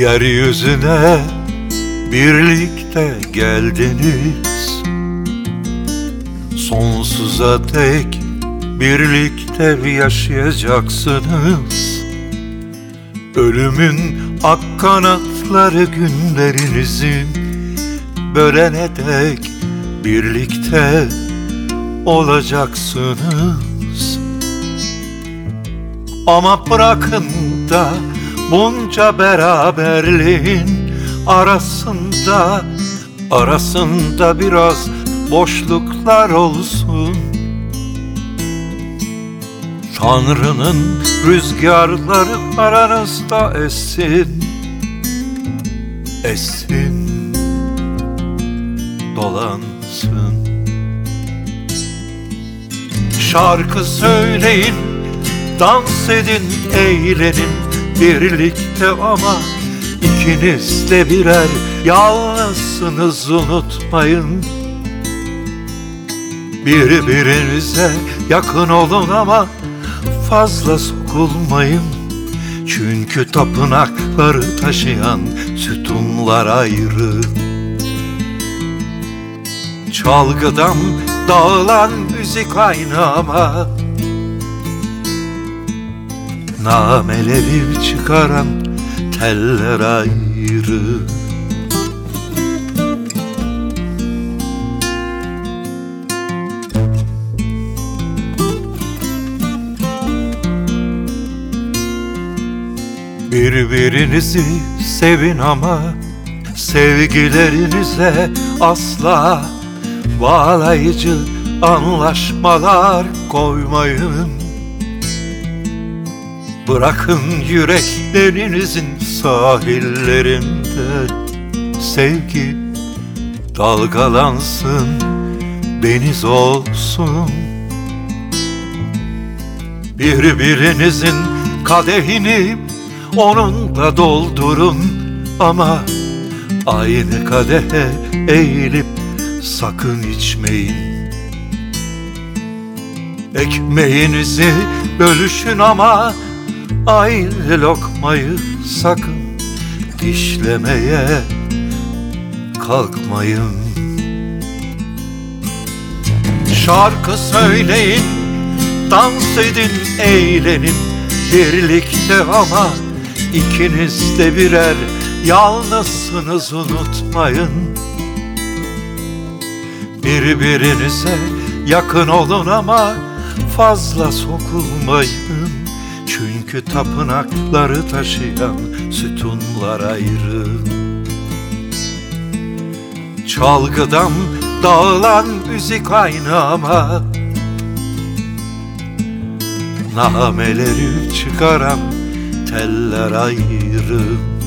Yeryüzüne birlikte geldiniz, sonsuza dek birlikte yaşayacaksınız. Ölümün ak kanatları günlerinizin bölene dek birlikte olacaksınız. Ama bırakın da bunca beraberliğin arasında biraz boşluklar olsun. Tanrı'nın rüzgarları aranızda essin, essin, dolansın. Şarkı söyleyin, dans edin, eğlenin birlikte ama ikiniz de birer yalnızsınız, unutmayın. Birbirinize yakın olun ama fazla sokulmayın. Çünkü tapınakları taşıyan sütunlar ayrı. Çalgıdan dağılan müzik aynı ama nameleri çıkaran teller ayrı. Birbirinizi sevin ama sevgilerinize asla bağlayıcı anlaşmalar koymayın. Bırakın yüreklerinizin sahillerinde sevgi dalgalansın, deniz olsun. Birbirinizin kadehini onunla doldurun ama aynı kadehe eğilip sakın içmeyin. Ekmeğinizi bölüşün ama aynı lokmayı sakın dişlemeye kalkmayın. Şarkı söyleyin, dans edin, eğlenin birlikte ama ikiniz de birer yalnızsınız, unutmayın. Birbirinize yakın olun ama fazla sokulmayın. Çünkü tapınakları taşıyan sütunlar ayrı. Çalgıdan dağılan müzik aynı ama nameleri çıkaran teller ayrı.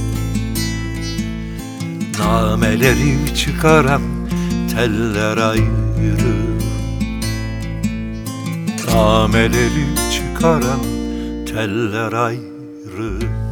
Nameleri çıkaran teller ayrı. Nameleri çıkaran teller ayrı.